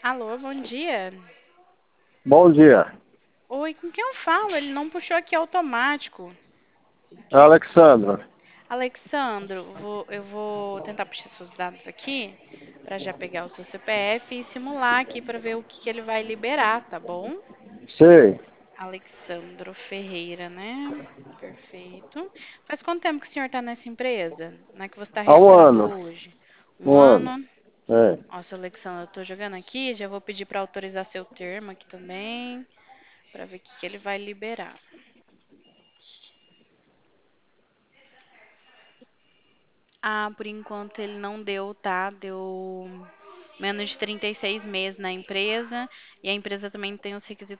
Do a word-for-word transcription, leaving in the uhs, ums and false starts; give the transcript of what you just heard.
Alô, bom dia. Bom dia, Oi, com quem eu falo? Ele não puxou aqui automático. Alexandra. Alexandro, vou- eu vou tentar puxar seus dados aqui para já pegar o seu C P F e simular aqui para ver o que que ele vai liberar, tá bom? Sei, Alexandro Ferreira, né? Perfeito. Faz quanto tempo que o senhor está nessa empresa? Não é que você está há um registrado ano, hoje? Um um ano. ano? É. Nossa, Alexandre, eu tô jogando aqui, já vou pedir para autorizar seu termo aqui também, para ver o que que ele vai liberar. Ah, por enquanto ele não deu, tá? Deu menos de trinta e seis meses na empresa e a empresa também tem os requisitos